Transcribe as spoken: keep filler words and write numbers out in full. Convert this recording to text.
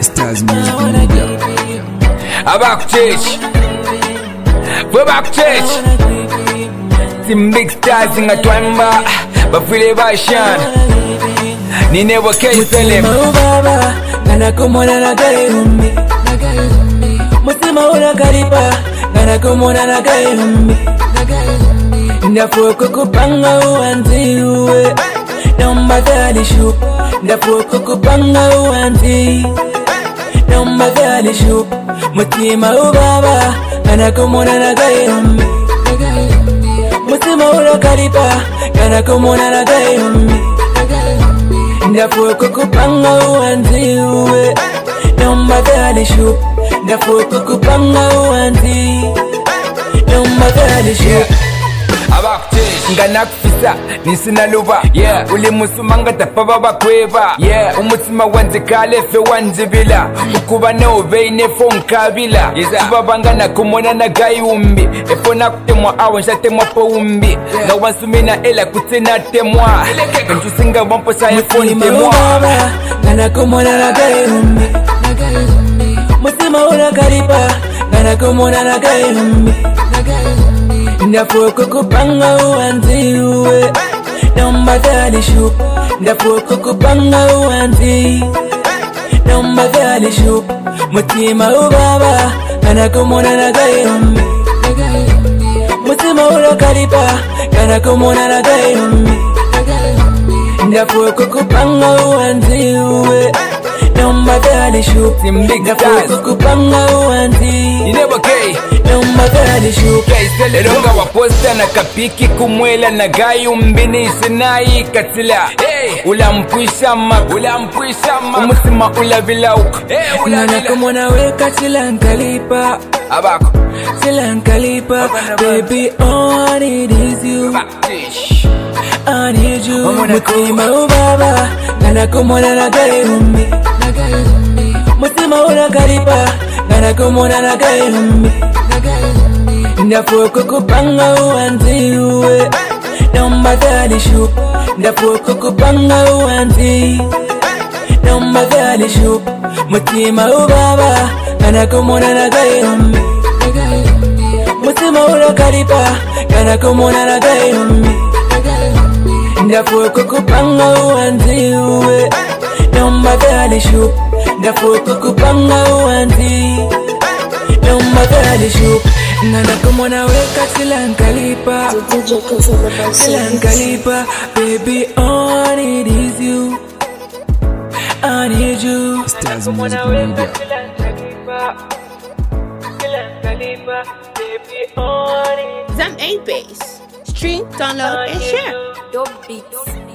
Stars Music Media. Abaku church. We're back church. Some big stars in a twamba. Bafile bashan. Ni never can tell him. Baba, gana kumona na gari ummi. Mutima ula kariba, gana kumona na gari ummi. Ndafuko kupanga uanzi uwe. Naomba gali shup. Ndafuko kupanga uanzi. Naomba gali shup. Mutima ubaba, gana kumona na gari ummi. Mutima ula kariba, gana kumona na gari ummi. Ndafuko kupanga uanzi uwe. Naomba gali shup. Ndafuko kupanga uanzi. Naomba gali shup. Abaku church. Ngana kufisa nisina luba. Yeah. Uli musumanga tapaba bakweba. Yeah. Umutima wanze kale fe wanze bila. Ukuba na ove inefo nkabila. Tubabanga na kumona na gai umbi. Efo na kutemwa awa nshatemwa po umbi. Yeah. Nga wansumina ela kutena temwa. Njusinga wampo sa efo ntemwa. Baba, gana kumona na gai umbi. Mutima ula kariba, gana kumona na gai umbi. Ndafuko kupanga uanzi uwe. Naomba gali shup. Ndafuko kupanga uanzi. Naomba gali shup. Mutima ubaba, gana kumona na gai ummi. Mutima ula kariba, gana kumona na gai ummi. Ndafuko kupanga uanzi uwe. Naomba gali shup. Ndafuko kupanga uanzi. You never care. Naomba gali shup. Elonga waposta na kapiki kumwela na gayi umbini sinayi katila. Hey, ulampuisha maku, ulampuisha maku. Umusima ulavila uko. Hey, ulavila. Nana kumona weka sila nkalipa. Abaku. Sila nkalipa. Baby, all I need is you. I need you. Mutima ubaba, gana kumona na gai ummi. Mutima ula kariba, gana kumona na gai ummi. Ndafuko kupanga uanzi uwe. Naomba gali shup. Ndafuko kupanga uanzi. Naomba gali shup. Mutima ubaba, gana kumona na gai ummi. Mutima ula kariba, gana kumona na gai ummi. Ndafuko kupanga uanzi uwe. Naomba gali shup. Ndafuko kupanga uanzi. Naomba gali shup. Nana kumona weka sila nkalipa. Sila nkalipa. Baby, all I need is you. I need you. Stars Music Media. Zam eight Base. Stream, download, and share. Dope beats.